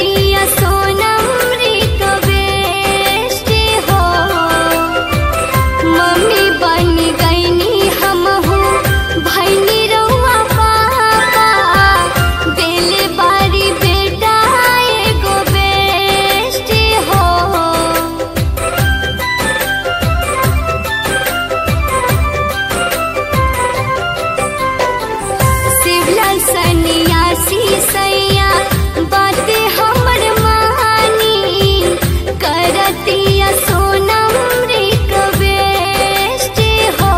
करतिया सोनम रिक्वेस्ट हो। मम्मी बन गईनी हमहू भैनी रउआ पापा, देले बारी बेटा एगो बेस्ट हो। शिवलाल सन्यासी सैया बातें हमर मानी, करतिया सोनम रिक्वेस्ट हो।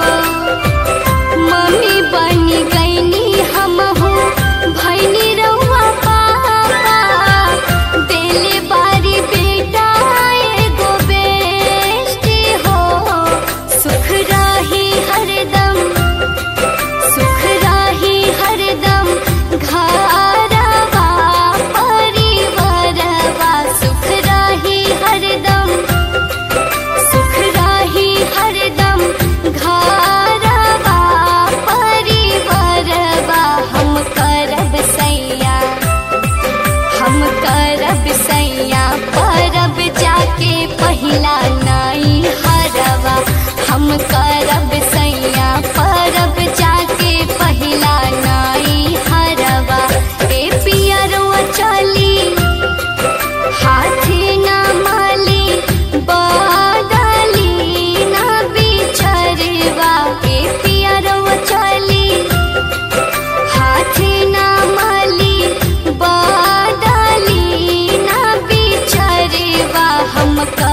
मम्मी बन गईनी हमहू भैनी रउआ पापा, देले बारी बेटा एगो बेस्ट हो। सुख रही हरदम, सुख रही हरदम घरवा परिवारवा, सुख रही हरदम, सुख रही हरदम घरवा परिवारवा। हम करब सैया, हम करब सैया परब जाके पहिला नाई हरवा। हम करब सैया परब जाके पहिला नाई हरवा। ए पियरवा चली हाथे न माली, बदली न बिछरवा। ए पियरवा चली हाथे न माली, बदली न बिछरवा। हम